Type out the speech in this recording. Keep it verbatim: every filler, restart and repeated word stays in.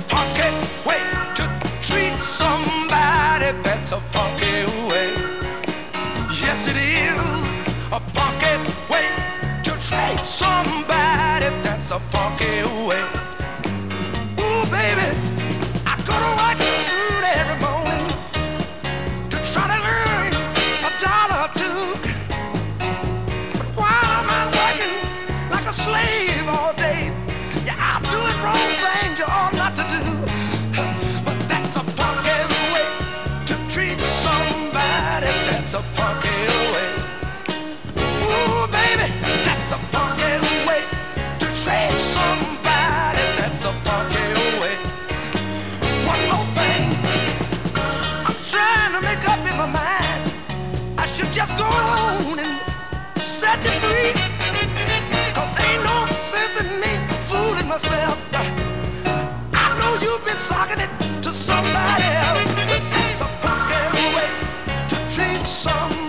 funky way to treat somebody. That's a funky way. Yes, it is a funky way to treat somebody. That's a funky way. Ooh, baby, I go to work suit every morning to try to earn a dollar or two. But while I'm out working like a slave all day, yeah, I'm doing wrong things you ought not to do. But that's a funky way to treat somebody. That's a funky way. Ooh, baby, that's a funky way to treat somebody. That's a funky way. One more thing, I'm trying to make up in my mind. I should just go on and set you free. Cause ain't no sense in me fooling myself. I know you've been socking it to somebody else. But that's a funky way to treat somebody.